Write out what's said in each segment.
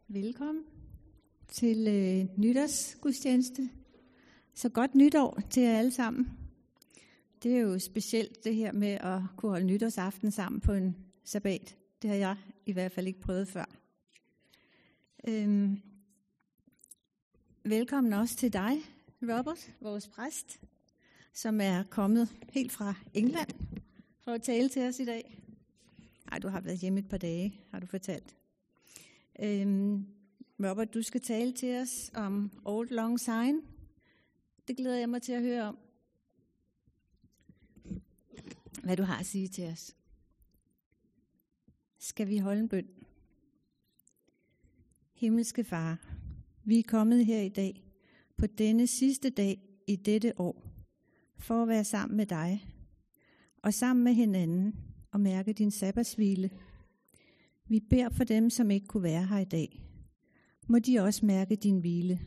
Velkommen til nytårsgudstjeneste. Så godt nytår til jer alle sammen. Det er jo specielt det her med at kunne holde nytårsaften sammen på en sabbat. Det har jeg i hvert fald ikke prøvet før. Velkommen også til dig, Robert, vores præst, som er kommet helt fra England for at tale til os i dag. Nej, du har været hjemme et par dage, har du fortalt. Robert, du skal tale til os om Auld Lang Syne. Det glæder jeg mig til at høre om. Hvad du har at sige til os. Skal vi holde en bøn? Himmelske Far, vi er kommet her i dag, på denne sidste dag i dette år, for at være sammen med dig, og sammen med hinanden, og mærke din sabbatshvile. Vi beder for dem, som ikke kunne være her i dag. Må de også mærke din hvile.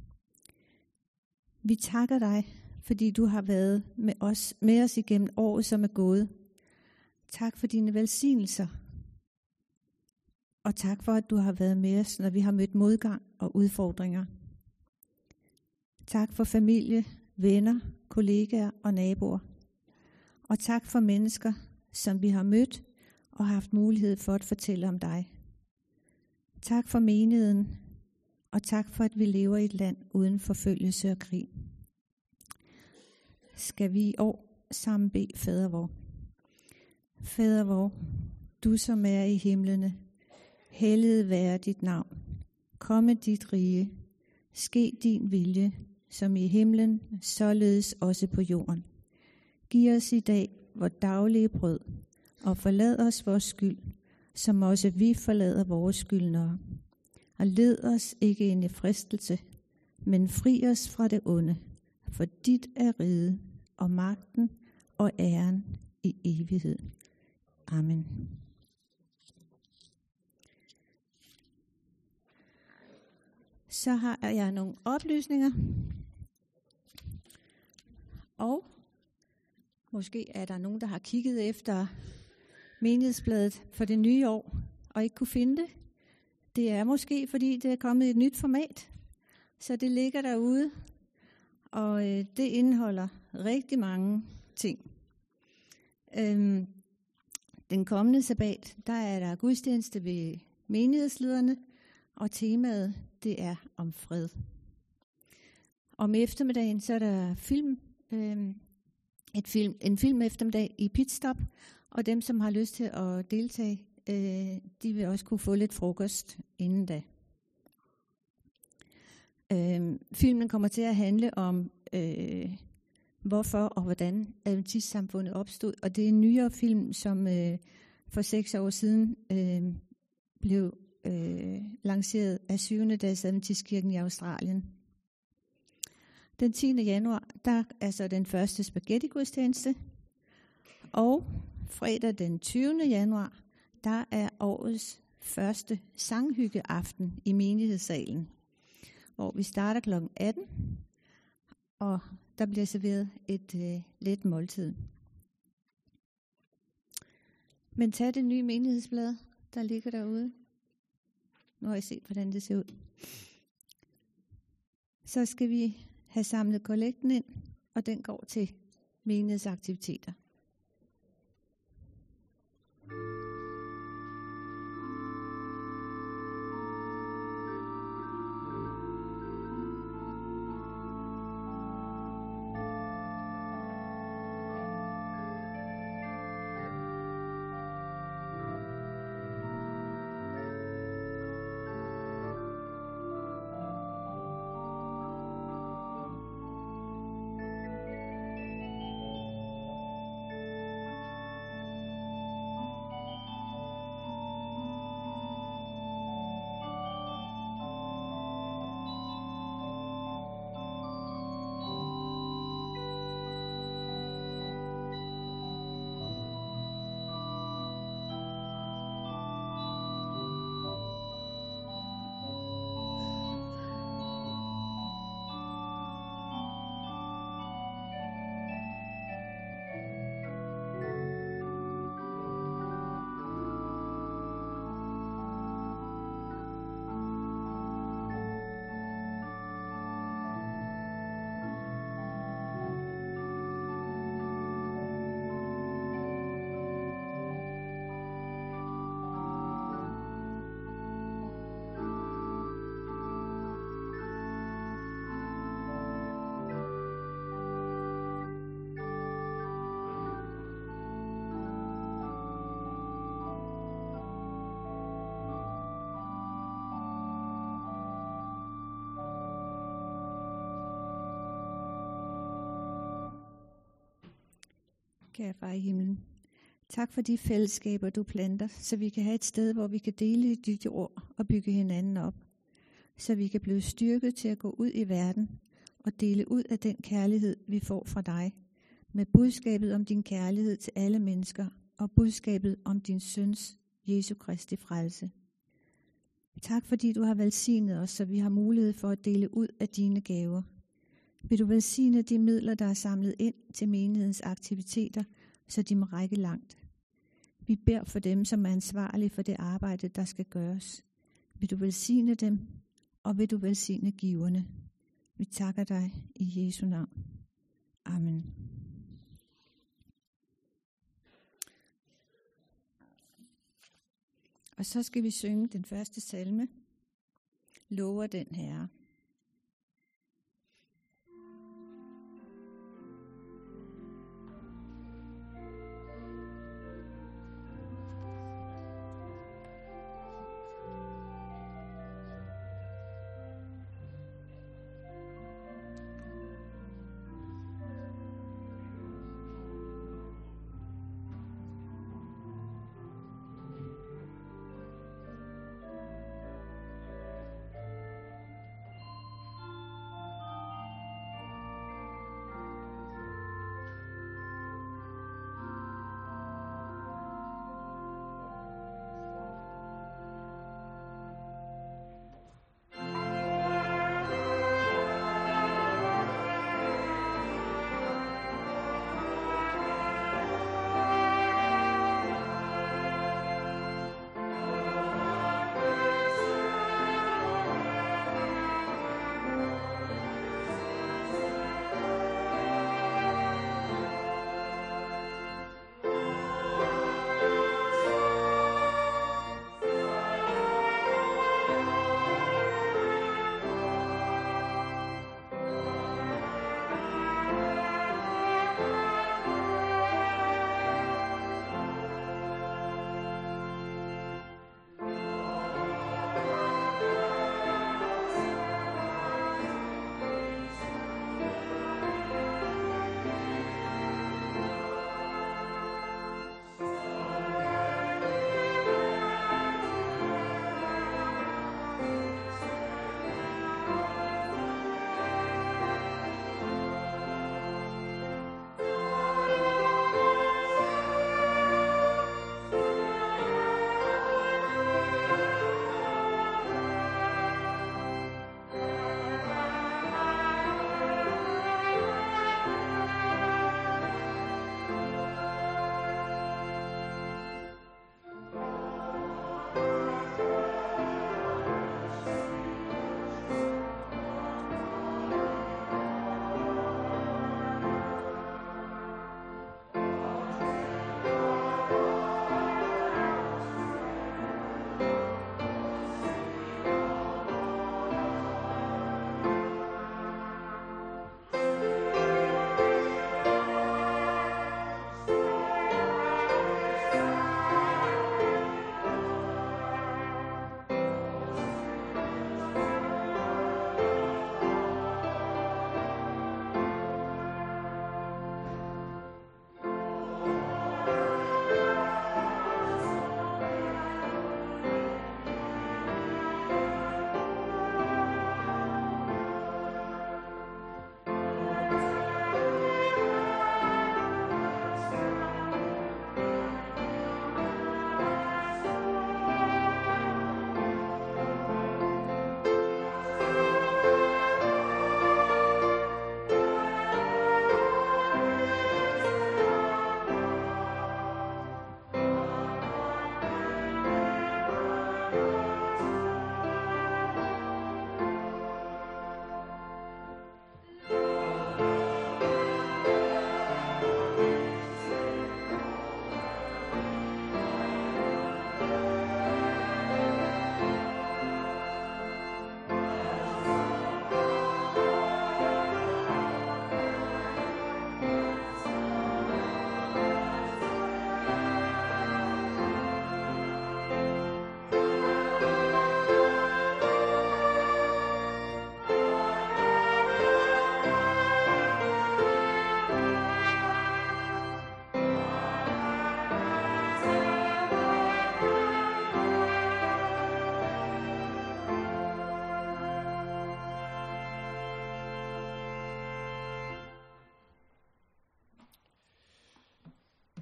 Vi takker dig, fordi du har været med os igennem året, som er gået. Tak for dine velsignelser. Og tak for, at du har været med os, når vi har mødt modgang og udfordringer. Tak for familie, venner, kollegaer og naboer. Og tak for mennesker, som vi har mødt og haft mulighed for at fortælle om dig. Tak for menigheden, og tak for, at vi lever i et land uden forfølgelse og krig. Skal vi i år sammen bede Fader vor. Fader vor, du som er i himlene, helliget være dit navn. Komme dit rige, ske din vilje, som i himlen, således også på jorden. Giv os i dag vort daglige brød, og forlad os vores skyld, som også vi forlader vores skyldnere. Og led os ikke ind i fristelse, men fri os fra det onde, for dit er riget, og magten og æren i evighed. Amen. Så har jeg nogle oplysninger. Og måske er der nogen, der har kigget efter menighedsbladet for det nye år, og ikke kunne finde det. Det er måske, fordi det er kommet i et nyt format. Så det ligger derude, og det indeholder rigtig mange ting. Den kommende sabbat, der er der gudstjeneste ved menighedslederne, og temaet, det er om fred. Om eftermiddagen, så er der en film eftermiddag i Pitstop, og dem, som har lyst til at deltage, de vil også kunne få lidt frokost inden da. Filmen kommer til at handle om, hvorfor og hvordan adventistsamfundet opstod, og det er en nyere film, som for 6 år siden blev lanceret af 7. dags Adventistkirken i Australien. Den 10. januar, der er så den første spaghetti-gudstjeneste, og fredag den 20. januar, der er årets første sanghyggeaften i menighedssalen, hvor vi starter kl. 18, og der bliver serveret et let måltid. Men tag det nye menighedsblad, der ligger derude. Nu har I set, hvordan det ser ud. Så skal vi have samlet kollekten ind, og den går til menighedsaktiviteter. Kære far i himlen, tak for de fællesskaber, du planter, så vi kan have et sted, hvor vi kan dele dit ord og bygge hinanden op. Så vi kan blive styrket til at gå ud i verden og dele ud af den kærlighed, vi får fra dig. Med budskabet om din kærlighed til alle mennesker og budskabet om din søns, Jesu Kristi frelse. Tak fordi du har velsignet os, så vi har mulighed for at dele ud af dine gaver. Vil du velsigne de midler, der er samlet ind til menighedens aktiviteter, så de må række langt. Vi beder for dem, som er ansvarlige for det arbejde, der skal gøres. Vil du velsigne dem, og vil du velsigne giverne. Vi takker dig i Jesu navn. Amen. Og så skal vi synge den første salme. Lover den Herre.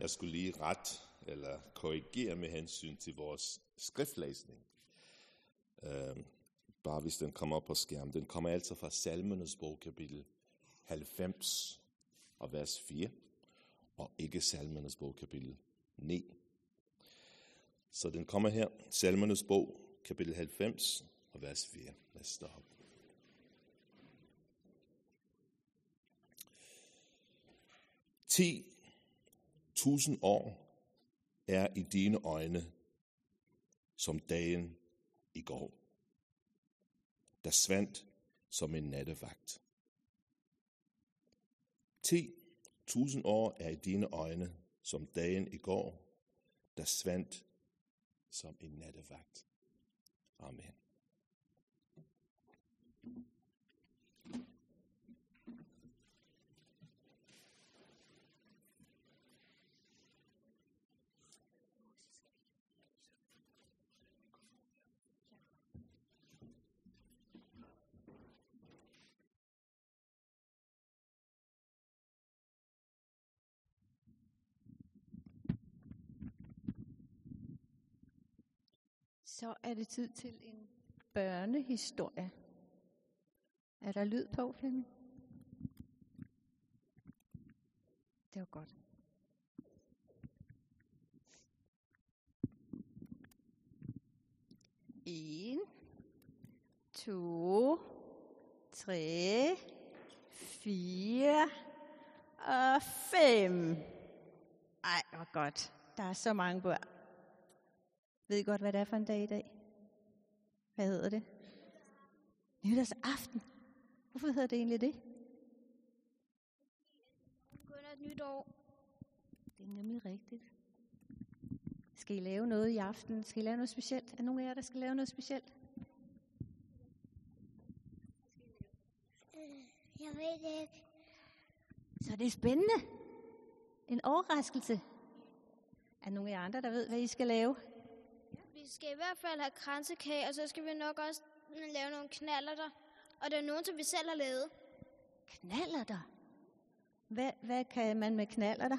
Jeg skulle lige korrigere med hensyn til vores skriftlæsning. Bare hvis den kommer op på skærmen. Den kommer altså fra Salmernes bog, kapitel 90 og vers 4, og ikke Salmernes bog, kapitel 9. Så den kommer her, Salmernes bog, kapitel 90 og vers 4. Lad os stoppe. Ti 1000 år er i dine øjne som dagen i går, der svandt som en nattevagt. 10.000 år er i dine øjne som dagen i går, der svandt som en nattevagt. Amen. Så er det tid til en børnehistorie. Er der lyd på, Flemming? Det var godt. En, 2, 3, 4 og 5. Ej, hvor godt. Der er så mange børn. Ved I godt, hvad det er for en dag i dag? Hvad hedder det? Nytårsaften. Hvorfor hedder det egentlig det? Kun et nyt år. Det er nemlig rigtigt. Skal I lave noget i aften? Skal I lave noget specielt? Er der nogen af jer, der skal lave noget specielt? Jeg ved det ikke. Så det er spændende. En overraskelse. Er der nogen af jer andre, der ved, hvad I skal lave? Vi skal i hvert fald have kransekage, og så skal vi nok også lave nogle knallerter. Og der er nogen, som vi selv har lavet. Knallerter? Hvad kan man med knallerter?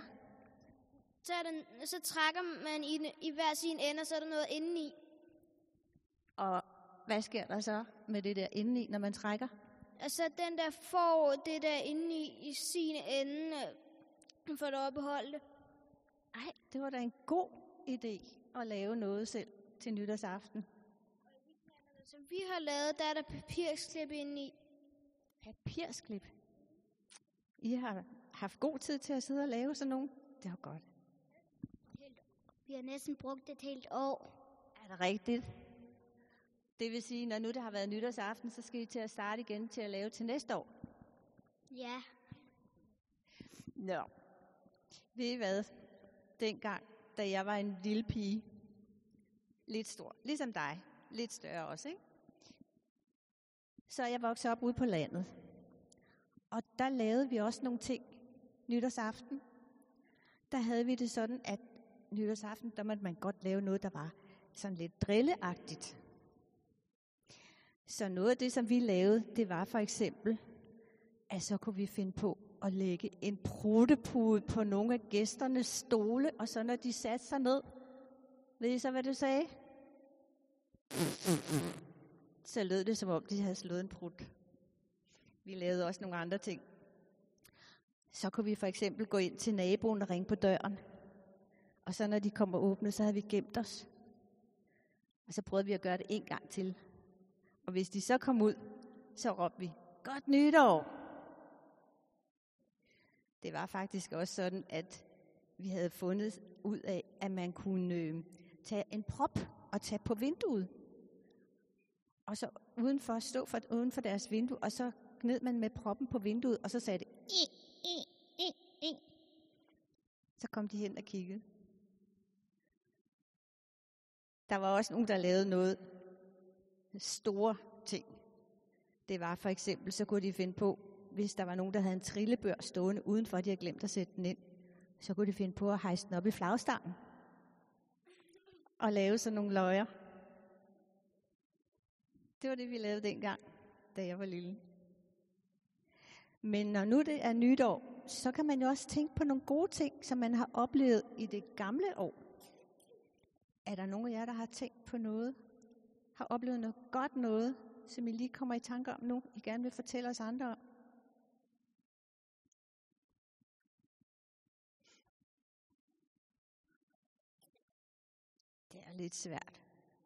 Så trækker man i hver sin ende, og så er der noget indeni. Og hvad sker der så med det der indeni, når man trækker? Altså den der får det der indeni i sin ende, for at beholde det. Ej, det var da en god idé at lave noget selv til nytårsaften. Som vi har lavet, der er der papirsklip indeni. Papirsklip? I har haft god tid til at sidde og lave sådan nogle? Det var godt. Vi har næsten brugt et helt år. Er det rigtigt? Det vil sige, når nu der har været nytårsaften, så skal I til at starte igen til at lave til næste år? Ja. Nå. Ved I hvad? Dengang, da jeg var en lille pige, lidt stor, ligesom dig, lidt større også, ikke? Så jeg voksede op ude på landet. Og der lavede vi også nogle ting nytårsaften. Der havde vi det sådan, at nytårsaften, der måtte man godt lave noget, der var sådan lidt drilleagtigt. Så noget af det, som vi lavede, det var for eksempel, at så kunne vi finde på at lægge en pruttepude på nogle af gæsternes stole, og så når de satte sig ned, ved I så, hvad du sagde? Så lød det, som om de havde slået en prut. Vi lavede også nogle andre ting. Så kunne vi for eksempel gå ind til naboen og ringe på døren. Og så når de kom og åbnede, så havde vi gemt os. Og så prøvede vi at gøre det en gang til. Og hvis de så kom ud, så råbte vi, godt nytår! Det var faktisk også sådan, at vi havde fundet ud af, at man kunne tage en prop og tage på vinduet. Og så stå uden for deres vindue, og så gned man med proppen på vinduet, og så sagde det, så kom de hen og kiggede. Der var også nogen, der lavede noget store ting. Det var for eksempel, så kunne de finde på, hvis der var nogen, der havde en trillebør stående udenfor, de havde glemt at sætte den ind, så kunne de finde på at hejse den op i flagstangen og lave sådan nogle løjer. Det var det, vi lavede dengang, da jeg var lille. Men når nu det er nytår, så kan man jo også tænke på nogle gode ting, som man har oplevet i det gamle år. Er der nogen af jer, der har tænkt på noget? Har oplevet noget godt noget, som I lige kommer i tanke om nu, I gerne vil fortælle os andre om? Det er lidt svært.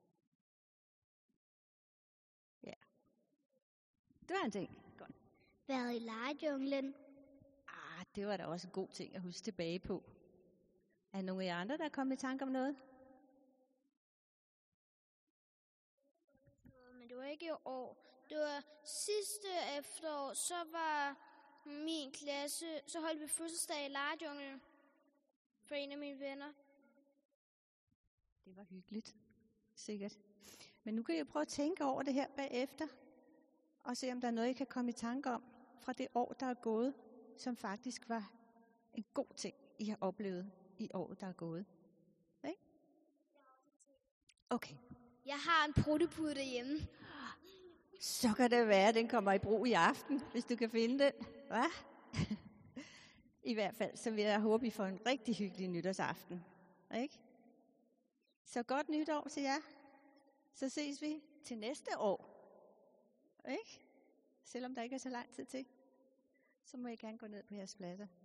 Ja. Det var en ting. Godt. Været i legejunglen. Det var da også en god ting at huske tilbage på. Er nogen af jer andre, der er kommet i tanke om noget? Men det var ikke i år. Det var sidste efterår, så var min klasse, så holdt vi fødselsdag i legejunglen for en af mine venner. Det var hyggeligt, sikkert. Men nu kan I prøve at tænke over det her bagefter, og se om der er noget, I kan komme i tanke om fra det år, der er gået, som faktisk var en god ting, I har oplevet i året, der er gået. Okay? Okay. Jeg har en pruttepude derhjemme. Så kan det være, at den kommer i brug i aften, hvis du kan finde den. Hva? I hvert fald, så vil jeg håbe, I får en rigtig hyggelig nytårsaften. Ikke? Så godt nytår til jer. Så ses vi til næste år. Ikke? Selvom der ikke er så lang tid til, så må I gerne gå ned på jeres pladser.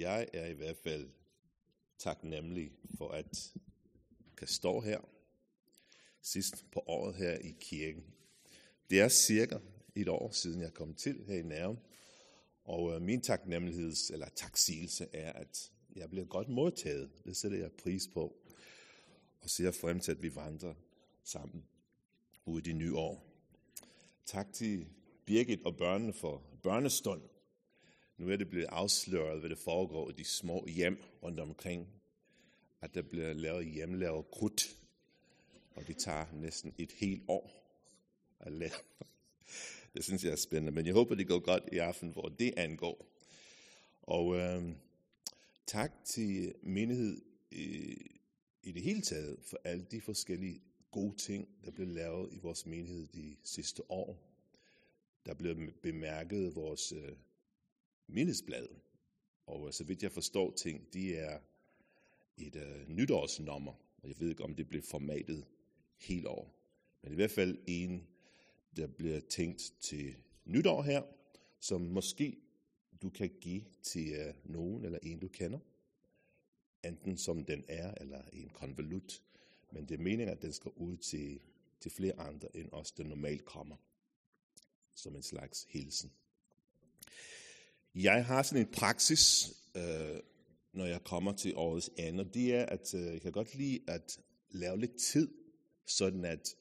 Jeg er i hvert fald taknemmelig for at kan stå her sidst på året her i kirken. Det er cirka et år siden jeg kom til her i Nærum, og min taksigelse er, at jeg bliver godt modtaget. Det sætter jeg pris på, og ser frem til, at vi vandrer sammen ud i det nye år. Tak til Birgit og børnene for børnestund. Nu er det blevet afsløret, hvad det foregår i de små hjem rundt omkring, at der bliver lavet hjemmelavet krudt, og det tager næsten et helt år at lave. Det synes jeg er spændende, men jeg håber, det går godt i aften, hvor det angår. Og tak til menighed i det hele taget for alle de forskellige gode ting, der blev lavet i vores menighed de sidste år. Der blev bemærket vores menighedsblad, og så vidt jeg forstår ting, de er et nytårsnummer, og jeg ved ikke, om det bliver formatet helt år. Men i hvert fald en, der bliver tænkt til nytår her, som måske du kan give til nogen eller en, du kender. Enten som den er, eller en konvolut. Men det er meningen, at den skal ud til flere andre, end os, der normalt kommer. Som en slags hilsen. Jeg har sådan en praksis, når jeg kommer til årets ende. Det er, at jeg kan godt lide at lave lidt tid, sådan at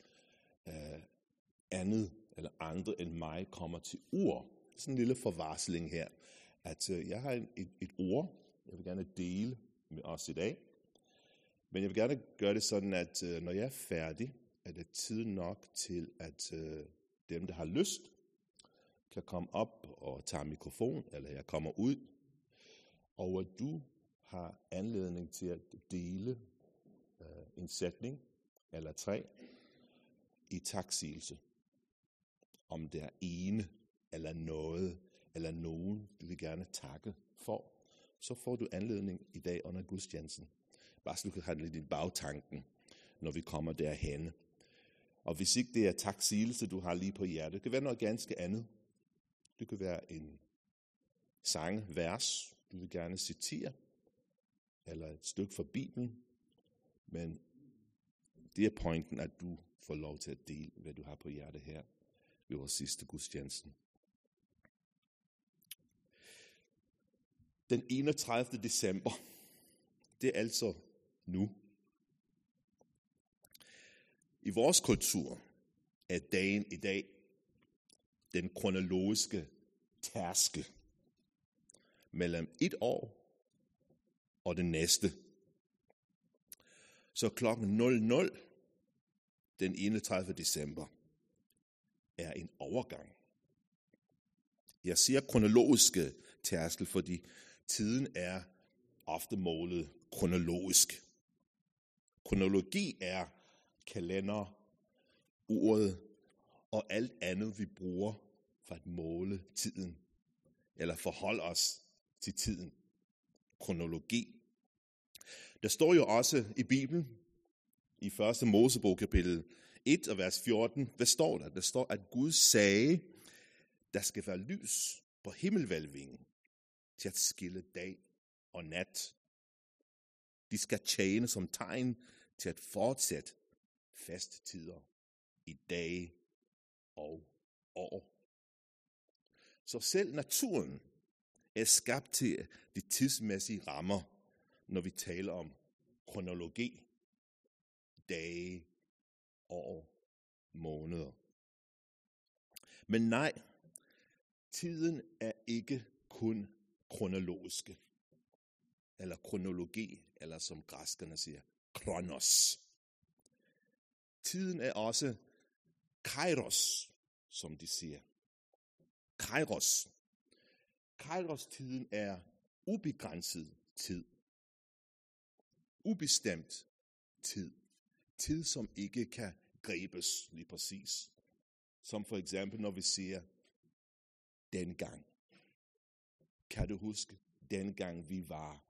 andet eller andre end mig kommer til ord. Sådan en lille forvarsling her. At jeg har et ord, jeg vil gerne dele med os i dag. Men jeg vil gerne gøre det sådan, at når jeg er færdig, er det tid nok til, at dem, der har lyst, kan komme op og tage mikrofon, eller jeg kommer ud, og at du har anledning til at dele en sætning eller 3 i taksigelse. Om det er ene eller noget, eller nogen, du vil gerne takke for, så får du anledning i dag under gudstjenesten. Bare så du kan have lidt i bagtanken, når vi kommer derhenne. Og hvis ikke det er taksigelse, du har lige på hjertet, det kan være noget ganske andet. Det kan være en sangvers, du vil gerne citere, eller et stykke fra Bibelen. Men det er pointen, at du får lov til at dele, hvad du har på hjertet her ved vores sidste gudstjenesten. Den 31. december, det er altså nu. I vores kultur er dagen i dag den kronologiske tærskel mellem et år og det næste. Så klokken 00 den 31. december er en overgang. Jeg siger kronologiske tærskel, fordi tiden er ofte målet kronologisk. Kronologi er kalender, uret og alt andet, vi bruger for at måle tiden, eller forholde os til tiden. Kronologi. Der står jo også i Bibelen, i 1. Mosebog kapitel 1 og vers 14, hvad står der? Der står, at Gud sagde, der skal være lys på himmelvælvingen til at skille dag og nat. De skal tjene som tegn til at fortsætte fasttider i dage og år. Så selv naturen er skabt til de tidsmæssige rammer, når vi taler om kronologi, dage, år, måneder. Men nej, tiden er ikke kun kronologiske, eller kronologi, eller som græskerne siger, kronos. Tiden er også kairos, som de siger. Kairos. Kairos-tiden er ubegrænset tid. Ubestemt tid. Tid, som ikke kan gribes lige præcis. Som for eksempel, når vi siger, dengang. Kan du huske, dengang vi var?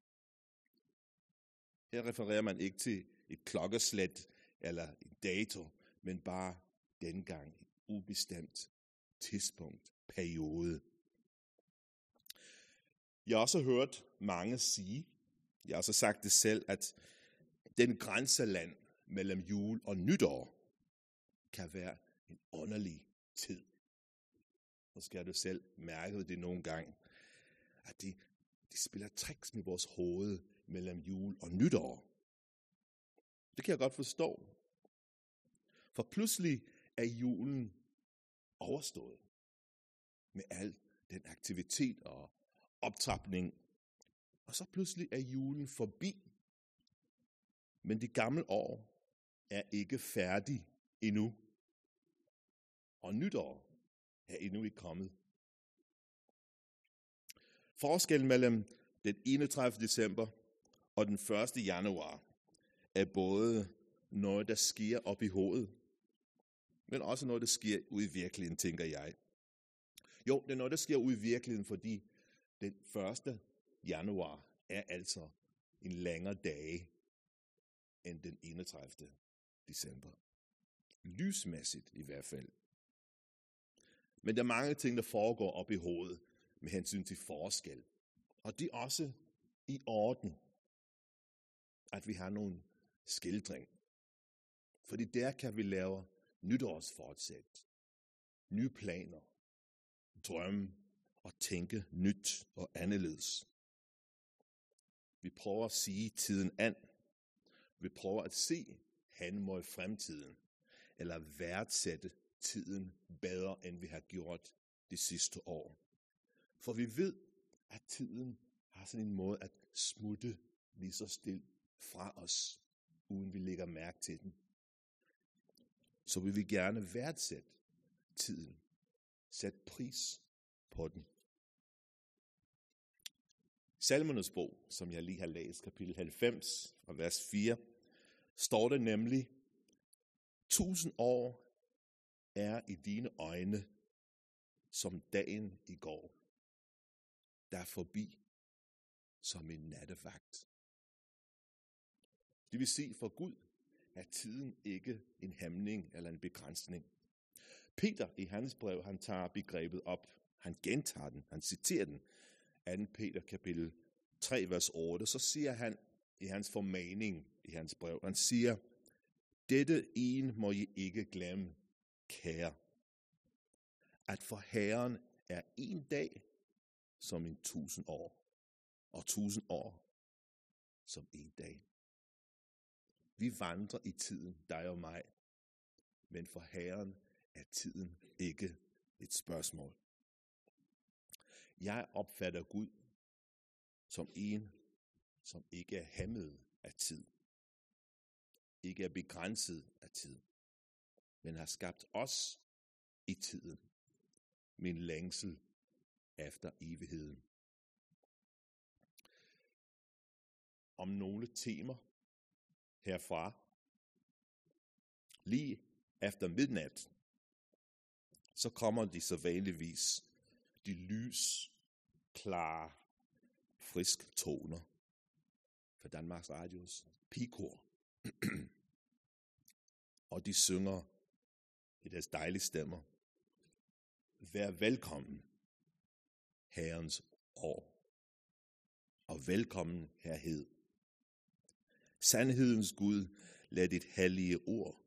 Her refererer man ikke til et klokkeslæt eller en dato, men bare dengang, et ubestemt tidspunkt, periode. Jeg har også hørt mange sige, jeg har også sagt det selv, at den grænseland mellem jul og nytår kan være en underlig tid. Måske har du selv mærket det nogle gange, at de spiller tricks med vores hoved mellem jul og nytår. Det kan jeg godt forstå. For pludselig er julen overstået med al den aktivitet og optrapning. Og så pludselig er julen forbi. Men det gamle år er ikke færdig endnu. Og nytår er endnu ikke kommet. Forskellen mellem den 31. december og den 1. januar er både noget, der sker op i hovedet, men også noget, der sker ude i virkeligheden, tænker jeg. Jo, det er noget, der sker ude i virkeligheden, fordi den 1. januar er altså en længere dag end den 31. december. Lysmæssigt i hvert fald. Men der er mange ting, der foregår op i hovedet med hensyn til forskel. Og det er også i orden, at vi har nogle skildring. Fordi der kan vi lave nytårsfortsæt, nye planer, drømme og tænke nyt og anderledes. Vi prøver at sige tiden an. Vi prøver at se hen mod fremtiden, eller værdsætte tiden bedre, end vi har gjort de sidste år. For vi ved, at tiden har sådan en måde at smutte lige så stille fra os, uden vi lægger mærke til den. Så vil vi gerne værdsætte tiden. Sæt pris på den. Salmernes bog, som jeg lige har læst, kapitel 90 og vers 4, står der nemlig: 1000 år er i dine øjne som dagen i går, der er forbi som en nattevagt. Det vil sige, for Gud er tiden ikke en hæmning eller en begrænsning. Peter i hans brev, han tager begrebet op, han gentager den, han citerer den. 2. Peter kapitel 3, vers 8, så siger han i hans formaning i hans brev, han siger: dette en må I ikke glemme, kære, at for Herren er en dag som en 1000 år, og 1000 år som en dag. Vi vandrer i tiden, dig og mig, men for Herren er tiden ikke et spørgsmål. Jeg opfatter Gud som en, som ikke er hæmmet af tid, ikke er begrænset af tid, men har skabt os i tiden med en længsel efter evigheden. Om nogle temaer herfra, lige efter midnat, så kommer de så vanligvis de lys, klare, frisk toner fra Danmarks Radios pigekor. Og de synger i deres dejlige stemmer: vær velkommen, Herrens år, og velkommen herhed. Sandhedens Gud, lad dit hellige ord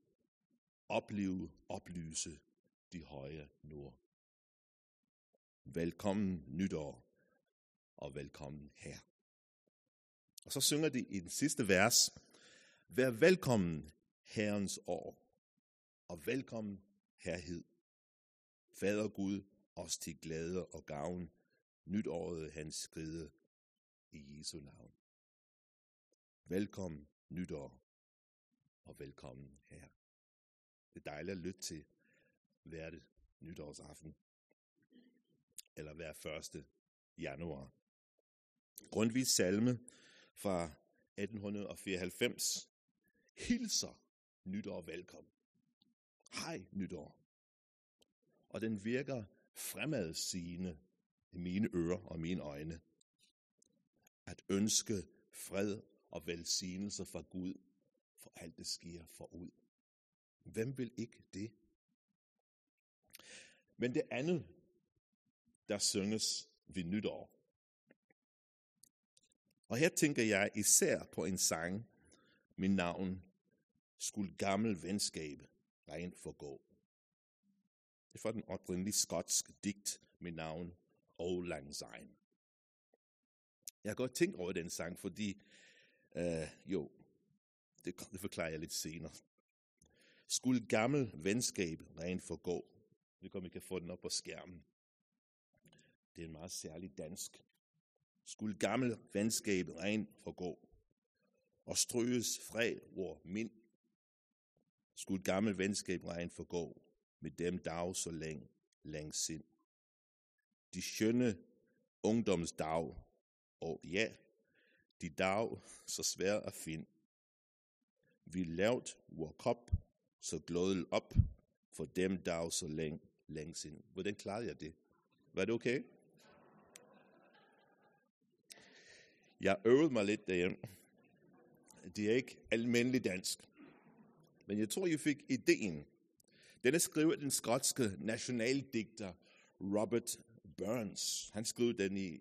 oplyse de høje nord. Velkommen nytår, og velkommen her. Og så synger de i den sidste vers: vær velkommen Herrens år, og velkommen herhed. Fader Gud, os til glæde og gavn, nytåret hans skride i Jesu navn. Velkommen nytår, og velkommen her. Det er dejligt at lytte til hver nytårsaften, eller hver 1. januar. Grundtvigs salme fra 1894 hilser nytår velkommen. Hej nytår. Og den virker fremadsigende i mine ører og mine øjne. At ønske fred og velsignelse fra Gud, for alt det sker forud. Hvem vil ikke det? Men det andet, der synges ved nytår, Og her tænker jeg især på en sang med navn Skulle gammel venskab rent forgå. Det er fra den oprindelige skotske digt med navn Auld Lang Syne. Jeg har godt tænkt over den sang, fordi det forklarer jeg lidt senere. Skulle gammel venskab rent forgå. Vi kan få den op på skærmen. Det er en meget særlig dansk. Skulle gammel venskab rent forgå, og stryges fred vor mind. Skulle gammel venskab rent forgå, med dem dag så længe sind. De skønne ungdomsdag, og ja, de dag så svær at finde. Vi lavt vor kop, så glødel op, for dem dag så længe sind. Hvordan klarede jeg det? Var det okay? Jeg øvede mig lidt derhjemme. Det er ikke almindelig dansk. Men jeg tror, I fik ideen. Den er skrevet af den skotske nationaldigter Robert Burns. Han skrev den i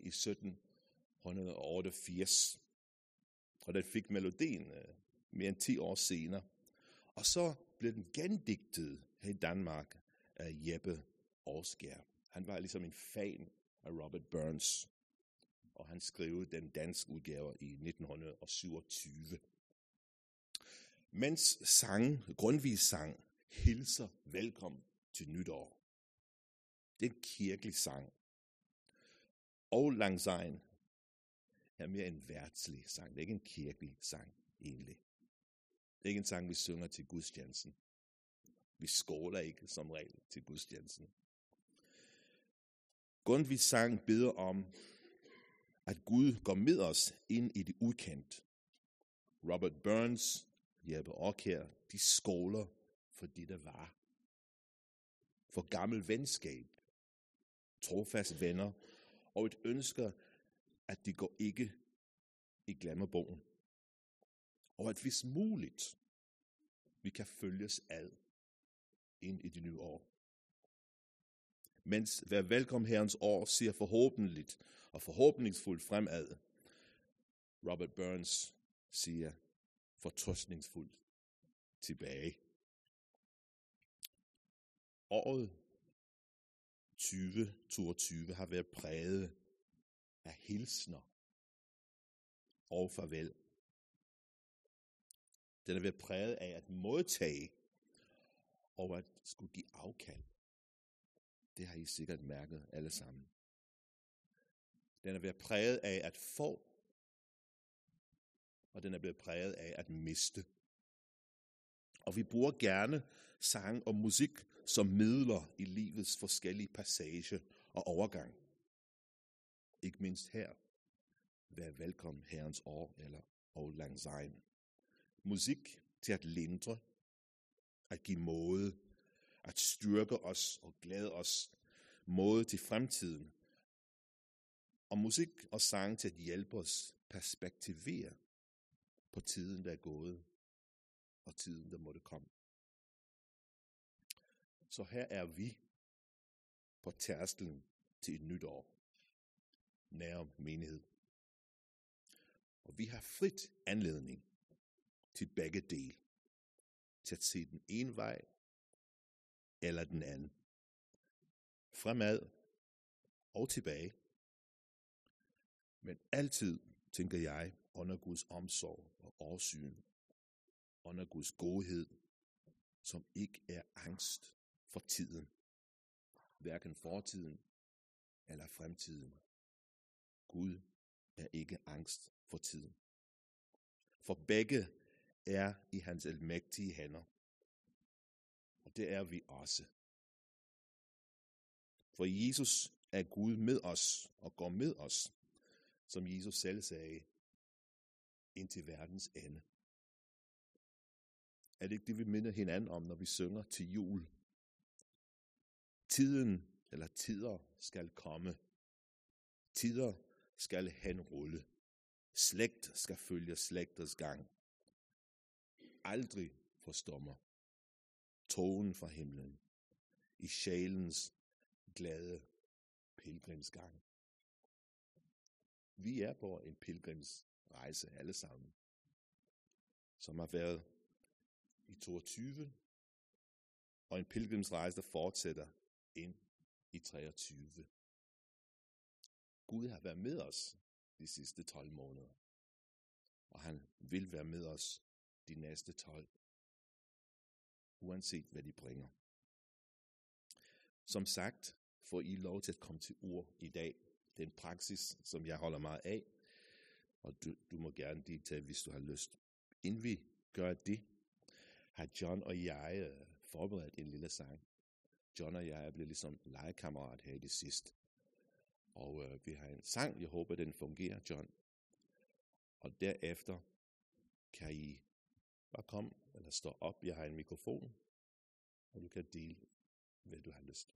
1788. Og den fik melodien mere end 10 år senere. Og så blev den gendigtet her i Danmark af Jeppe Aarskjær. Han var ligesom en fan af Robert Burns. Og han skrev den danske udgave i 1927. Mens Grundtvigs sang hilser velkommen til nytår. Det er en kirkelig sang. Auld Lang Syne er mere en værtslig sang. Det er ikke en kirkelig sang egentlig. Det er ikke en sang, vi synger til gudstjenesten. Vi skåler ikke som regel til gudstjenesten. Grundtvigs sang beder om, at Gud går med os ind i det ukendt. Robert Burns, Jeppe Aarskjær, de skåler for det, der var. For gammel venskab, trofast venner, og et ønsker, at de går ikke i glemmerbogen. Og at hvis muligt, vi kan følges ad ind i det nye år. Mens Vær velkommen Herrens år ser forhåbentligt og forhåbningsfuldt fremad. Robert Burns siger fortrøstningsfuldt tilbage. Året 2022 har været præget af hilsner og farvel. Den har været præget af at modtage og at skulle give afkald. Det har I sikkert mærket alle sammen. Den har været præget af at få, og den er blevet præget af at miste. Og vi bruger gerne sang og musik som midler i livets forskellige passage og overgang. Ikke mindst her. Vær velkommen Herrens år eller Auld Lang Syne. Musik til at lindre, at give måde, at styrke os og glæde os, måde til fremtiden. Og musik og sang til at hjælpe os perspektivere på tiden, der er gået, og tiden, der måtte komme. Så her er vi på tærsklen til et nyt år, nær menighed. Og vi har frit anledning til begge dele, til at se den ene vej eller den anden. Fremad og tilbage. Men altid, tænker jeg, under Guds omsorg og årsyn, under Guds godhed, som ikke er angst for tiden. Hverken fortiden eller fremtiden. Gud er ikke angst for tiden. For begge er i hans almægtige hænder. Og det er vi også. For Jesus er Gud med os og går med os, som Jesus selv sagde, indtil verdens ende. Er det ikke det, vi minder hinanden om, når vi synger til jul? Tiden eller tider skal komme. Tider skal henrulle. Slægt skal følge slægters gang. Aldrig forstummer togen fra himlen i sjælens glade pilgrimsgang. Vi er på en pilgrimsrejse. rejse alle sammen, som har været i 22, og en pilgrimsrejse, der fortsætter ind i 23. Gud har været med os de sidste 12 måneder, og han vil være med os de næste 12, uanset hvad de bringer. Som sagt, får I lov til at komme til ord i dag. Det er en praksis, som jeg holder meget af, og du må gerne deltage, hvis du har lyst. Inden vi gør det, har John og jeg forberedt en lille sang. John og jeg er blevet ligesom legekammerat her i det sidste. Og vi har en sang, jeg håber, den fungerer, John. Og derefter kan I bare komme eller stå op. Jeg har en mikrofon, og du kan dele, hvad du har lyst.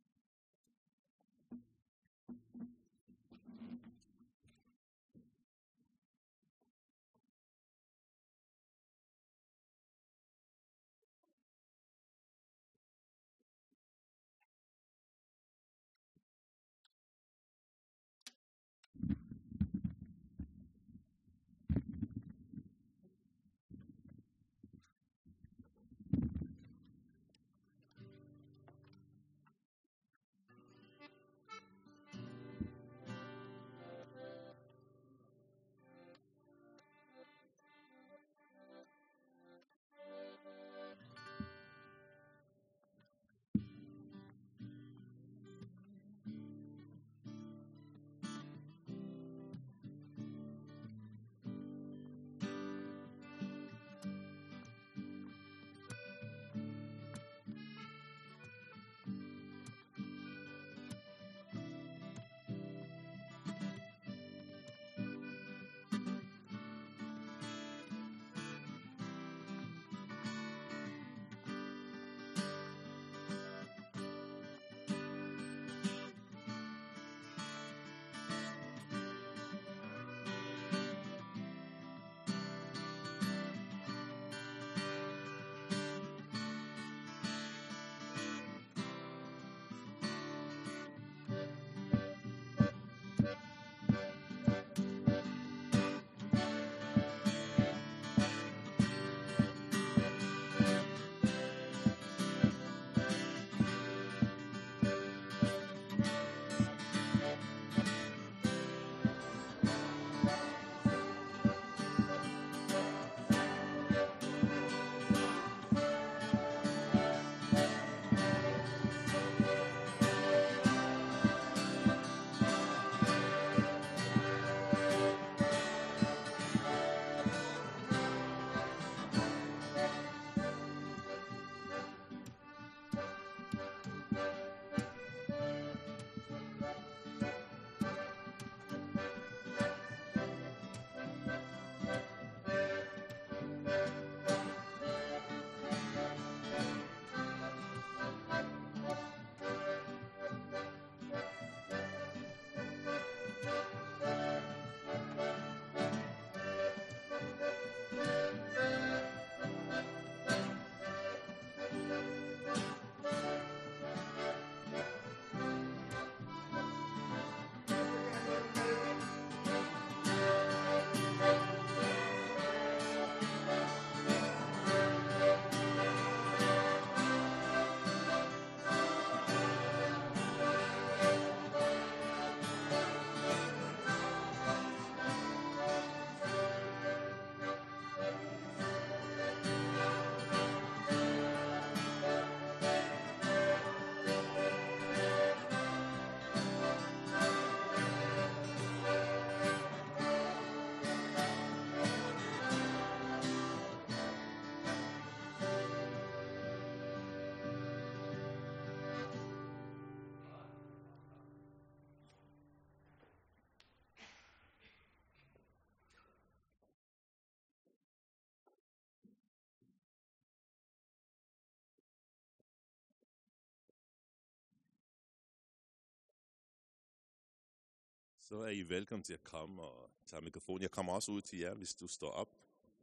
Så er I velkommen til at komme og tage mikrofonen. Jeg kommer også ud til jer, hvis du står op.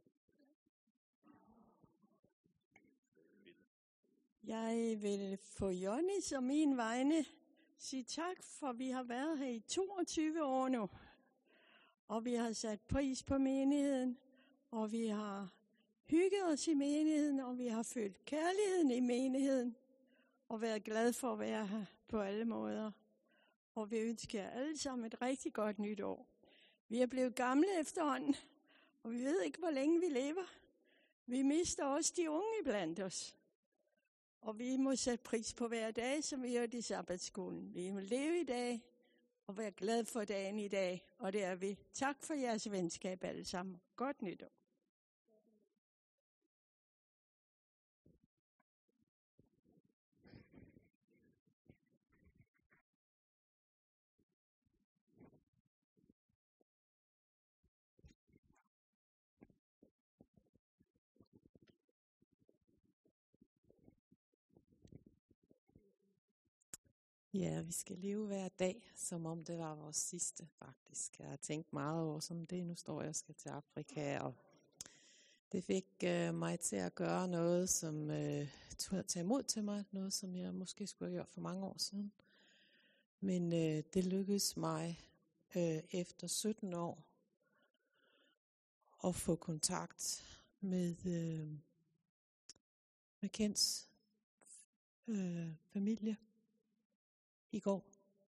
Jeg vil på Jonnis og min vegne sige tak, for vi har været her i 22 år nu. Og vi har sat pris på menigheden, og vi har hygget os i menigheden, og vi har følt kærligheden i menigheden, og været glad for at være her på alle måder. Og vi ønsker jer alle sammen et rigtig godt nytår. Vi er blevet gamle efterhånden, og vi ved ikke, hvor længe vi lever. Vi mister også de unge iblandt os. Og vi må sætte pris på hver dag, som vi hørte i sabbatskolen. Vi må leve i dag og være glad for dagen i dag, og det er vi. Tak for jeres venskab alle sammen. Godt nytår. Ja, vi skal leve hver dag, som om det var vores sidste, faktisk. Jeg har tænkt meget over som det. Nu står jeg og skal til Afrika, og det fik mig til at gøre noget, som tage imod til mig. Noget, som jeg måske skulle have gjort for mange år siden. Men det lykkedes mig efter 17 år at få kontakt med Kents familie i går.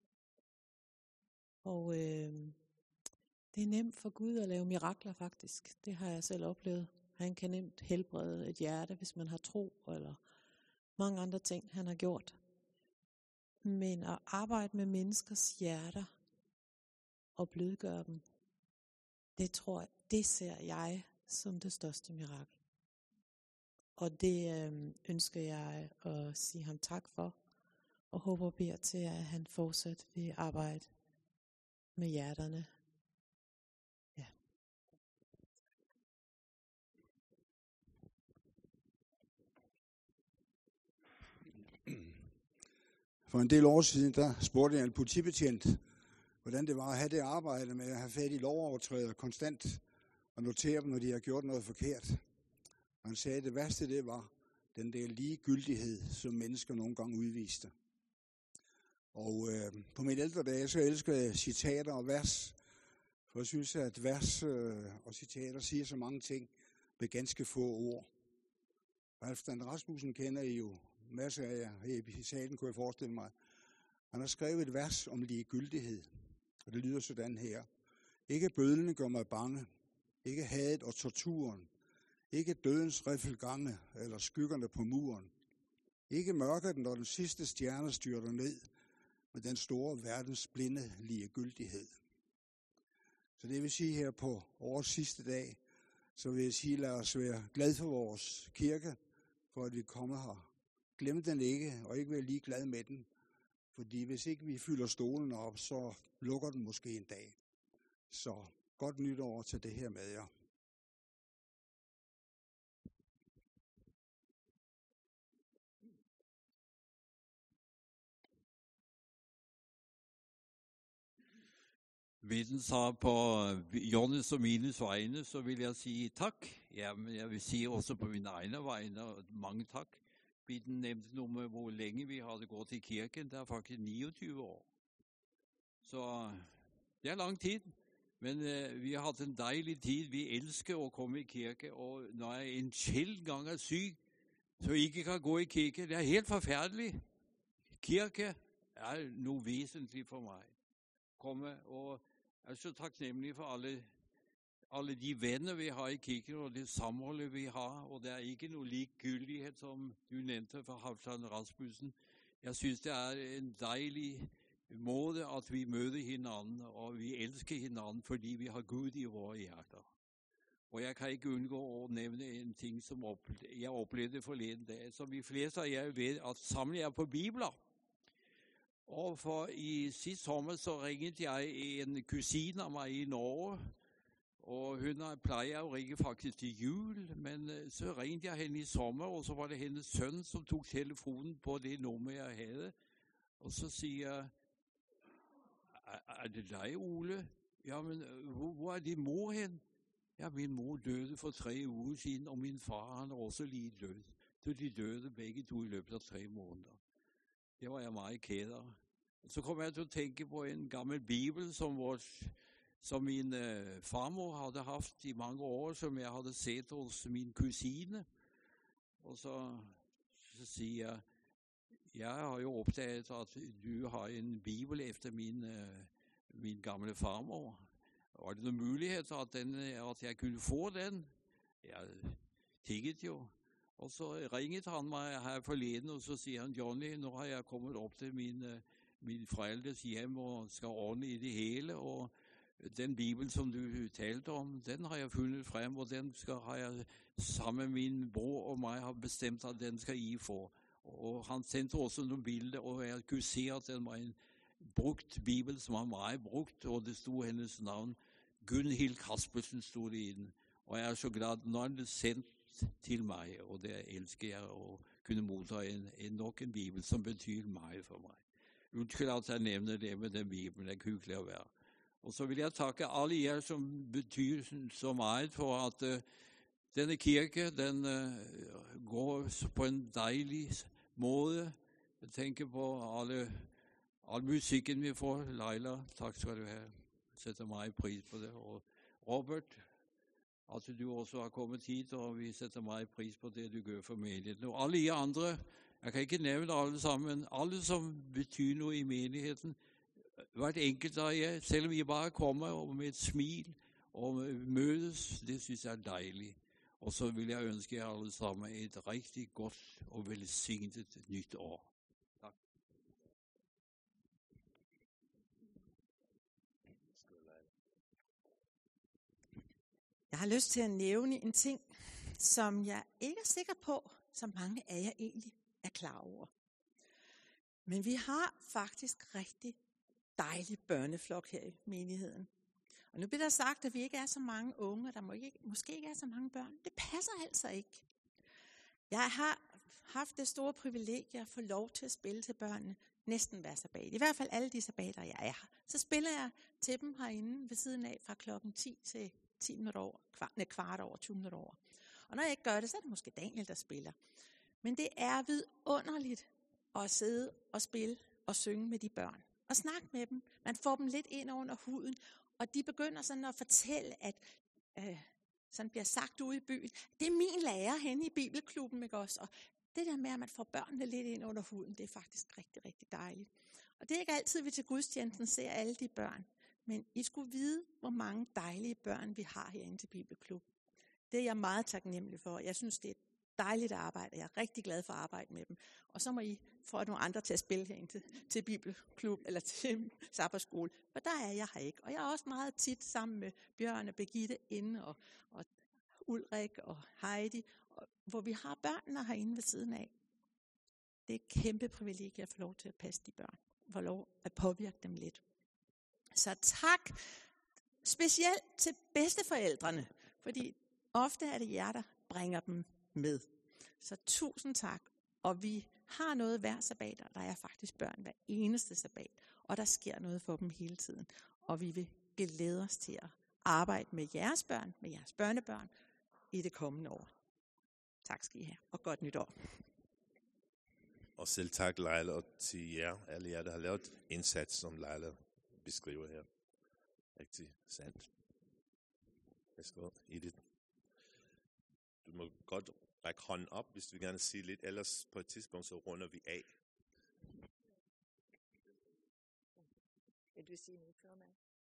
Og det er nemt for Gud at lave mirakler faktisk. Det har jeg selv oplevet. Han kan nemt helbrede et hjerte, hvis man har tro, eller mange andre ting, han har gjort. Men at arbejde med menneskers hjerter og blødgøre dem, det ser jeg som det største mirakel. Og det ønsker jeg at sige ham tak for. Og håber og beder til, at han fortsat vil arbejde med hjerterne. Ja. For en del år siden, der spurgte jeg en politibetjent, hvordan det var at have det arbejde med at have fat i lovovertrædere konstant og notere dem, når de har gjort noget forkert. Og han sagde, at det værste det var den der ligegyldighed, som mennesker nogle gange udviste. Og på mine ældre dage, så elsker jeg citater og vers, for jeg synes, at vers og citater siger så mange ting med ganske få ord. Halfdan Rasmussen kender I jo masser af jer her i salen, kunne jeg forestille mig. Han har skrevet et vers om ligegyldighed, og det lyder sådan her. Ikke bødlene gør mig bange, ikke hadet og torturen, ikke dødens riffelgange eller skyggerne på muren, ikke mørket, når den sidste stjerne styrter ned, med den store verdens blinde ligegyldighed. Så det vil sige her på årets sidste dag, så vil jeg sige, lad os være glad for vores kirke, for at vi kommer her. Glem den ikke, og ikke være lige glad med den. Fordi hvis ikke vi fylder stolen op, så lukker den måske en dag. Så godt nytår til det her med jer. Hvis den så på Jonnes og mines vegne, så vil jeg sige tak. Ja, men jeg vil sige også på mine egne vegne, mange tak. Bitten nævnte noget med, hvor længe vi har gået til kirken. Det er faktisk 29 år. Så det er lang tid. Men vi har haft en dejlig tid. Vi elsker at komme i kirke. Og når jeg en sjældent gang er syg, så ikke kan gå i kirke, det er helt forfærdeligt. Kirke er noget væsentligt for mig. Komme og jeg er så taknemmelig for alle de venner, vi har i kirken, og det samholdet, vi har. Og det er ikke noget ligegyldighed, som du nævnte for Halfdan Rasmussen. Jeg synes, det er en dejlig måde, at vi møder hinanden, og vi elsker hinanden, fordi vi har Gud i vores hjerter. Og jeg kan ikke undgå at nævne en ting, som jeg oplevede forleden dag. Som vi fleste af jer ved, at samle jer på bibler. Og for i sidste sommer, så ringede jeg en kusine af mig i Norge, og hun plejer at ringe faktisk til jul, men så ringede jeg hende i sommer, og så var det hendes søn, som tog telefonen på det nummer, jeg havde. Og så siger jeg, er det dig, Ole? Jamen, hvor er din mor hen? Ja, min mor døde for 3 uger siden, og min far han er også lige død. Så de døde begge to i løbet af 3 måneder. Det var jeg meget ked af. Så kom jeg til at tænke på en gammel bibel, som vores som min farmor havde haft i mange år, som jeg havde set hos min kusine. Og så siger jeg har jo opdaget, at du har en bibel efter min gamle farmor. Var det en mulighed, at jeg kunne få den? Jeg tiggede jo. Og så ringede han mig her forleden, og så siger han, Johnny, nu har jeg kommet op til min forældres hjem og skal ordne i det hele, og den bibel, som du talte om, den har jeg fundet frem, og den har jeg sammen med min bror og mig har bestemt, at den skal I få. Og han sendte også nogle billeder, og jeg kunne se, at den var en brugt bibel, som var meget brugt, og det stod hendes navn. Gunhild Kaspersen stod det i den. Og jeg er så glad, når den er sendt til mig, og det elsker jeg at kunne modtage nok en bibel, som betyder meget for mig. Undskyld at jeg nævner det med den bibelen, det er hyggeligt at være. Og så vil jeg takke alle jer, som betyder så meget for, at denne kirke, den går på en dejlig måde. Jeg tænker på al musikken vi får. Leila, tak skal du have. Jeg sætter meget pris på det. Og Robert, at du også har kommet hit, og vi sætter meget pris på det, du gør for menigheden. Og alle jer andre, jeg kan ikke nævne alle sammen, alle som betyder noget i menigheden, hvert enkelt af jer, selvom I bare kommer og med et smil og mødes, det synes jeg er dejligt. Og så vil jeg ønske jer alle sammen et rigtig godt og velsignet nyt år. Tak. Jeg har lyst til at nævne en ting, som jeg ikke er sikker på, som mange af jer egentlig er klar over. Men vi har faktisk rigtig dejlig børneflok her i menigheden. Og nu bliver der sagt, at vi ikke er så mange unge, og der måske ikke er så mange børn. Det passer altså ikke. Jeg har haft det store privilegie at få lov til at spille til børnene næsten hver sabbat. I hvert fald alle de sabbater, jeg er her. Så spiller jeg til dem herinde ved siden af fra klokken 10 til 10 minutter over, kvart over, 20 minutter over. Og når jeg ikke gør det, så er det måske Daniel, der spiller. Men det er vidunderligt at sidde og spille og synge med de børn. Og snakke med dem. Man får dem lidt ind under huden. Og de begynder sådan at fortælle, at sådan bliver sagt ude i byen. Det er min lærer henne i Bibelklubben, ikke også? Og det der med, at man får børnene lidt ind under huden, det er faktisk rigtig, rigtig dejligt. Og det er ikke altid, vi til gudstjenesten ser alle de børn. Men I skulle vide, hvor mange dejlige børn vi har herinde til Bibelklubben. Det er jeg meget taknemmelig for. Jeg synes, det er et dejligt arbejde. Jeg er rigtig glad for at arbejde med dem. Og så må I få nogle andre til at spille herinde til Bibelklub eller til sabbatskole. For der er jeg her ikke. Og jeg er også meget tit sammen med Bjørn og Birgitte inde og Ulrik og Heidi, hvor vi har børnene herinde ved siden af. Det er et kæmpe privilegie at få lov til at passe de børn. Få lov at påvirke dem lidt. Så tak specielt til bedsteforældrene, fordi ofte er det jer, der bringer dem med. Så tusind tak. Og vi har noget hver sabbat, og der er faktisk børn hver eneste sabbat. Og der sker noget for dem hele tiden. Og vi vil glæde os til at arbejde med jeres børn, med jeres børnebørn i det kommende år. Tak skal I have, og godt nytår. Og selv tak, Leila, og til jer, alle jer, der har lavet indsats, som Leila beskriver her. Rigtig sandt. Værsgo, Edith. Du må godt række hånden op, hvis du vil gerne sige lidt. Ellers på et tidspunkt, så runder vi af. Vil du sige noget, formand?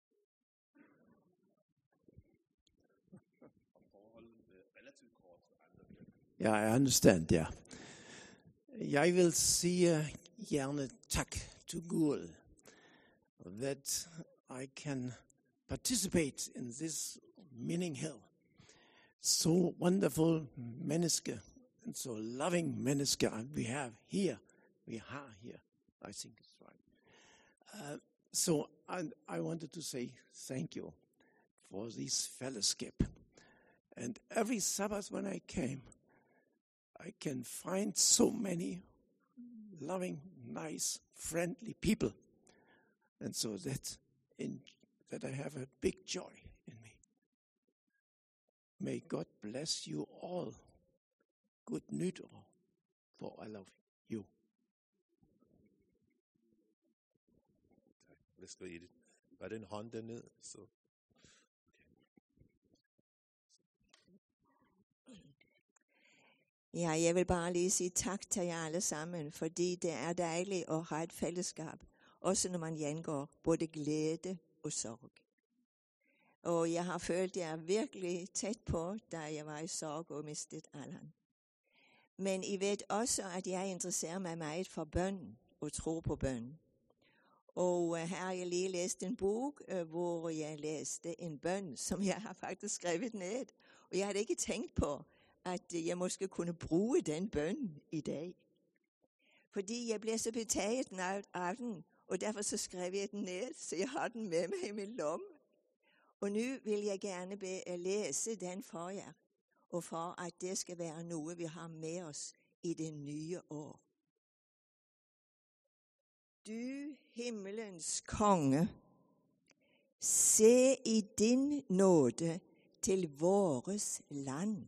Yeah, I understand, yeah. Jeg vil sige gerne tak til Gud, that I can participate in this meeting here. So wonderful mennesker, and so loving mennesker we have here. I think it's right. So I wanted to say thank you for this fellowship. And every Sabbath when I came, I can find so many loving, nice, friendly people. And so that I have a big joy in me. May God bless you all. Good nytår for all of you. Værsgo, Edith. Var det en hånd dernede? Så Ja, jeg vil bare lige sige tak til jer alle sammen, fordi det er dejligt at have et fællesskab, også når man gengår både glæde og sorg. Og jeg har følt jer virkelig tæt på, da jeg var i sorg og mistet Allan. Men I ved også, at jeg interesserer mig meget for bøn og tro på bøn. Og her har jeg lige læst en bog, hvor jeg læste en bøn, som jeg har faktisk skrevet ned. Og jeg havde ikke tænkt på, at jeg måske kunne bruge den bøn i dag. Fordi jeg blev så betaget af den, og derfor så skrev jeg den ned, så jeg har den med mig i min lomme. Og nu vil jeg gerne læse den for jer, og for at det skal være noget, vi har med os i det nye år. Du himmelens konge, se i din nåde til vores land.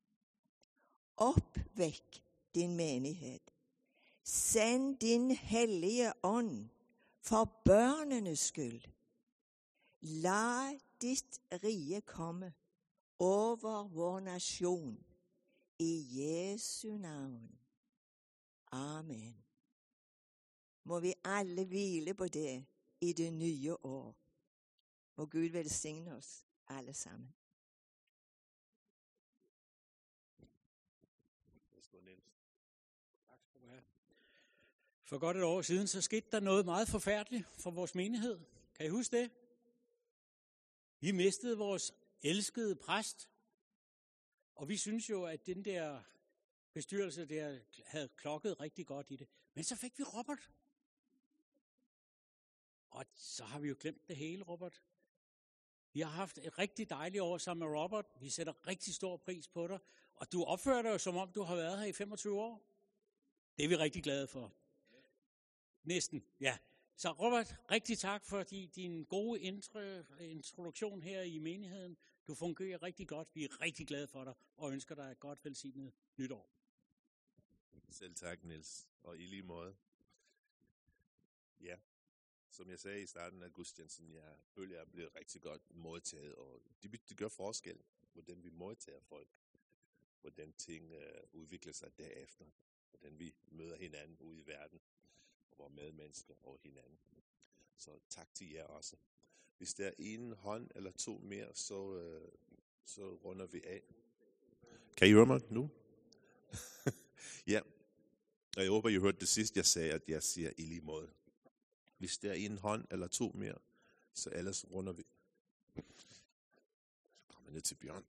Opvæk din menighed. Send din hellige ånd for børnenes skyld. Lad dit rige komme over vor nation. I Jesu navn. Amen. Må vi alle hvile på det i det nye år. Må Gud velsigne os alle sammen. Tak skal du have. For godt et år siden, så skete der noget meget forfærdeligt for vores menighed. Kan I huske det? Vi mistede vores elskede præst. Og vi synes jo, at den der bestyrelse der havde klokket rigtig godt i det. Men så fik vi Robert. Og så har vi jo glemt det hele, Robert. Vi har haft et rigtig dejligt år sammen med Robert. Vi sætter rigtig stor pris på dig. Og du opfører dig jo, som om du har været her i 25 år. Det er vi rigtig glade for. Næsten, ja. Så Robert, rigtig tak for din gode introduktion her i menigheden. Du fungerer rigtig godt. Vi er rigtig glade for dig og ønsker dig et godt velsignet nytår. Selv tak, Niels. Og i lige måde. Ja, som jeg sagde i starten af gudstjenesten, jeg føler, at jeg bliver rigtig godt modtaget. Og det gør forskel, hvordan vi modtager folk. Hvordan ting udvikler sig derefter. Hvordan vi møder hinanden ude i verden. Og vores medmennesker og hinanden. Så tak til jer også. Hvis der er en hånd eller to mere, så runder vi af. Kan I høre mig nu? Ja. Og jeg håber, I hørte det sidste, jeg sagde, at jeg siger i lige måde. Hvis der er en hånd eller to mere, så ellers runder vi. Så kommer ned til Bjørn.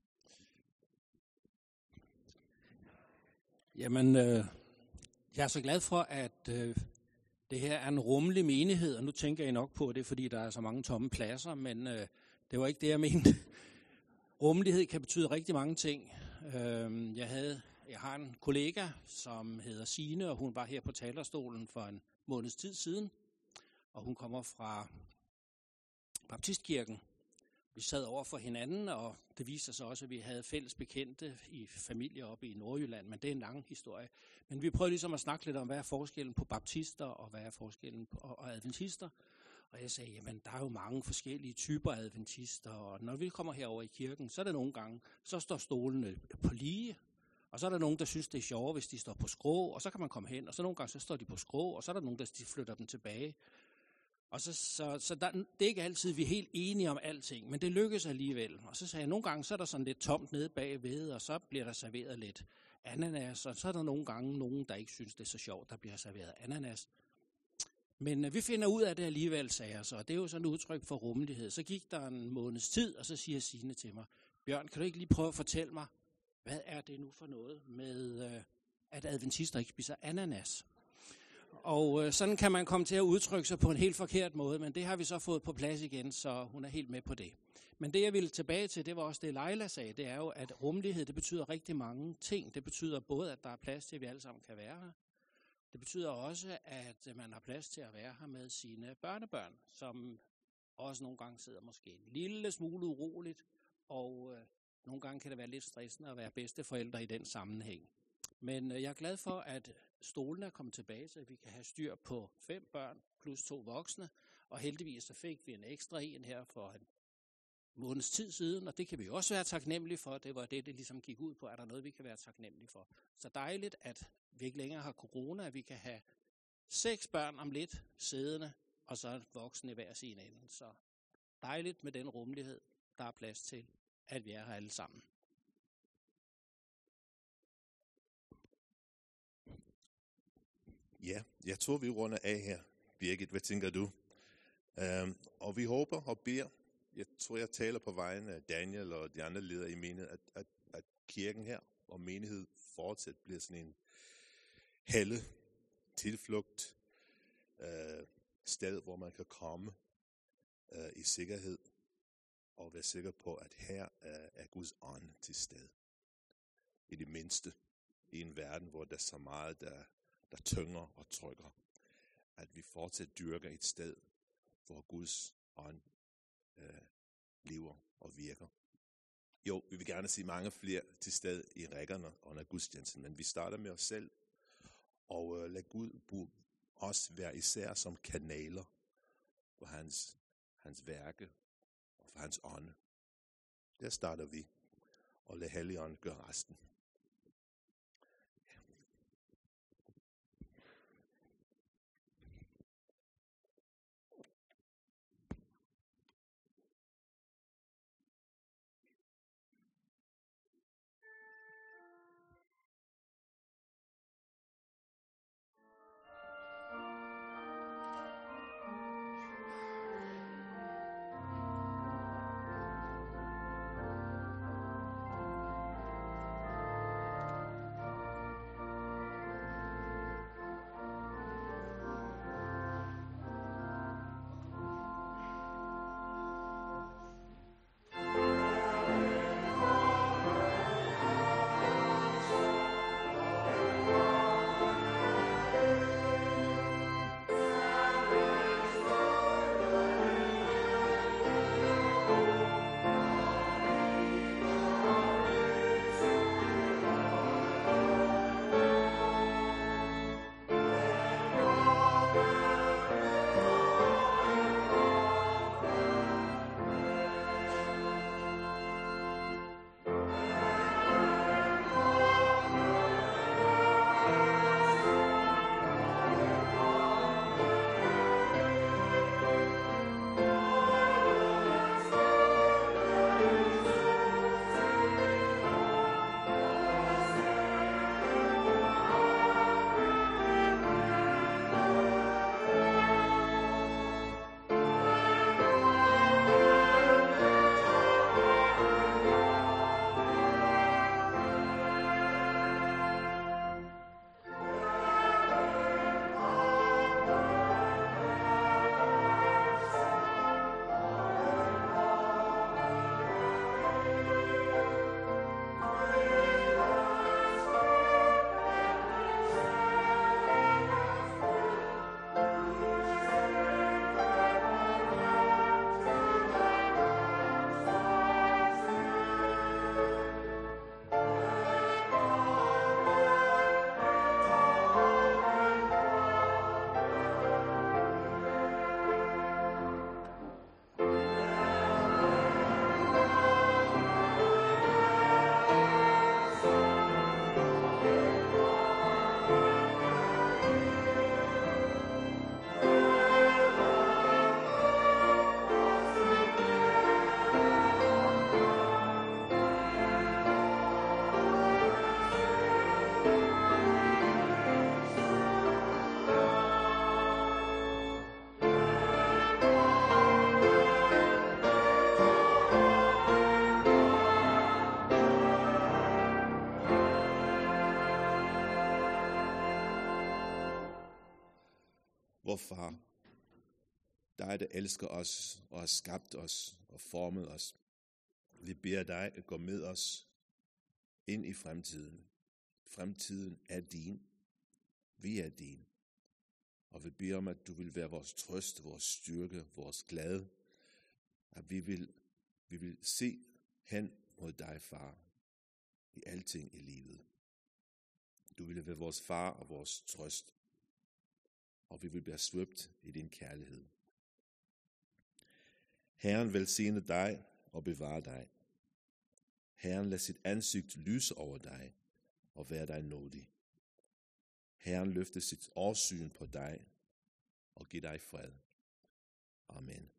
Jamen, jeg er så glad for, at det her er en rummelig menighed, og nu tænker jeg nok på det, fordi der er så mange tomme pladser, men det var ikke det, jeg mente. Rummelighed kan betyde rigtig mange ting. Jeg har en kollega, som hedder Signe, og hun var her på talerstolen for en måneds tid siden, og hun kommer fra Baptistkirken. Vi sad over for hinanden, og det viste sig også, at vi havde fælles bekendte i familier oppe i Nordjylland, men det er en lang historie. Men vi prøvede ligesom at snakke lidt om, hvad er forskellen på baptister, og hvad er forskellen på adventister. Og jeg sagde, jamen der er jo mange forskellige typer adventister, og når vi kommer herover i kirken, så er det nogle gange, så står stolene på lige, og så er der nogen, der synes, det er sjovere, hvis de står på skrå, og så kan man komme hen, og så nogle gange, så står de på skrå, og så er der nogen, der flytter dem tilbage. Og så det er ikke altid, vi er helt enige om alting, men det lykkes alligevel. Og så sagde jeg, nogle gange, så er der sådan lidt tomt nede bagved, og så bliver der serveret lidt ananas, og så er der nogle gange nogen, der ikke synes, det er så sjovt, der bliver serveret ananas. Men vi finder ud af det alligevel, sagde jeg så, og det er jo sådan et udtryk for rummelighed. Så gik der en måneds tid, og så siger Signe til mig, Bjørn, kan du ikke lige prøve at fortælle mig, hvad er det nu for noget med, at adventister ikke spiser ananas? Og sådan kan man komme til at udtrykke sig på en helt forkert måde, men det har vi så fået på plads igen, så hun er helt med på det. Men det, jeg ville tilbage til, det var også det, Leila sagde, det er jo, at rummelighed, det betyder rigtig mange ting. Det betyder både, at der er plads til, at vi alle sammen kan være her. Det betyder også, at man har plads til at være her med sine børnebørn, som også nogle gange sidder måske en lille smule uroligt, og nogle gange kan det være lidt stressende at være bedsteforældre i den sammenhæng. Men jeg er glad for, at stolene er kommet tilbage, så vi kan have styr på 5 børn plus 2 voksne. Og heldigvis så fik vi en ekstra en her for måneds tid siden, og det kan vi også være taknemmelige for. Det var det ligesom gik ud på. Er der noget, vi kan være taknemmelige for? Så dejligt, at vi ikke længere har corona, at vi kan have 6 børn om lidt siddende, og så voksne i hver sin ende. Så dejligt med den rummelighed, der er plads til, at vi er her alle sammen. Ja, jeg tror, vi runder af her. Birgit, hvad tænker du? Og vi håber og beder, jeg tror, jeg taler på vegne af Daniel og de andre ledere i menigheden, at kirken her og menighed fortsat bliver sådan en helle, tilflugt, sted, hvor man kan komme i sikkerhed og være sikker på, at her er Guds ånd til stede. I det mindste i en verden, hvor der er så meget, der tynger og trykker, at vi fortsat dyrker et sted, hvor Guds ånd lever og virker. Jo, vi vil gerne se mange flere til stede i rækkerne under gudstjenesten, men vi starter med os selv, og lad Gud os være især som kanaler for hans værke og for hans ånd. Der starter vi, og lad Helligånden gøre resten. Vor far, dig der elsker os og har skabt os og formet os. Vi beder dig at gå med os ind i fremtiden. Fremtiden er din. Vi er din. Og vi beder om, at du vil være vores trøst, vores styrke, vores glæde. At vi vil se hen mod dig, far, i alting i livet. Du vil være vores far og vores trøst. Og vi vil blive svøbt i din kærlighed. Herren velsigne dig og bevare dig. Herren lad sit ansigt lyse over dig og være dig nådig. Herren løfte sit årsyn på dig og give dig fred. Amen.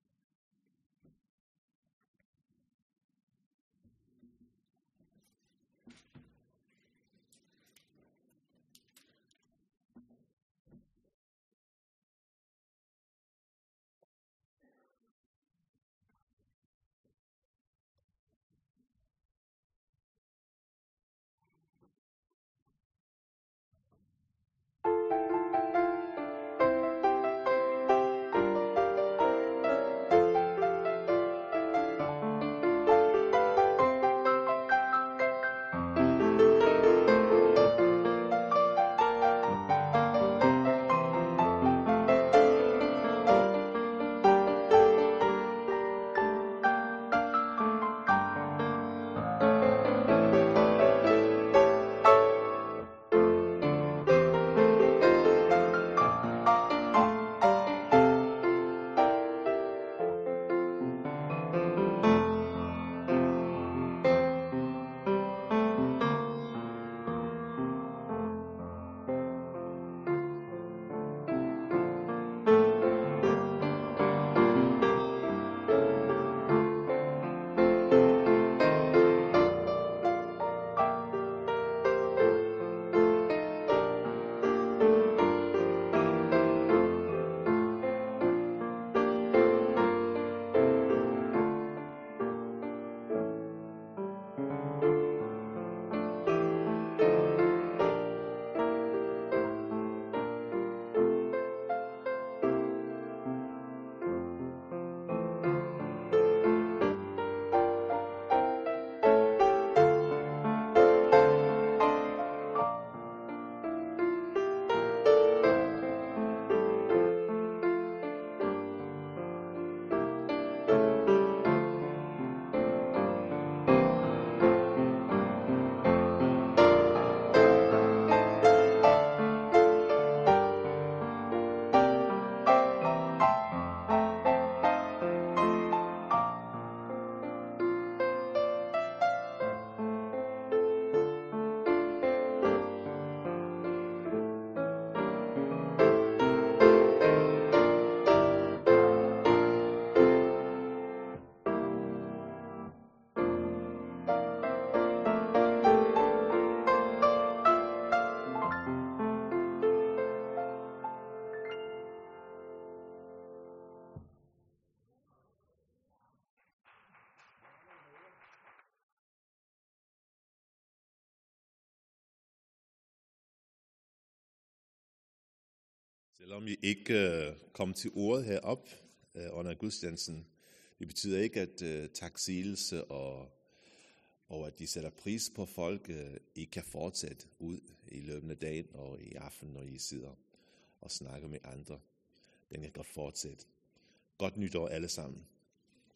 Selvom I ikke kom til ordet herop under gudstjenesten, det betyder ikke, at taksigelse og at de sætter pris på folk, ikke kan fortsætte ud i løbende af dagen og i aften, når I sidder og snakker med andre. Den kan godt fortsætte. Godt nytår alle sammen.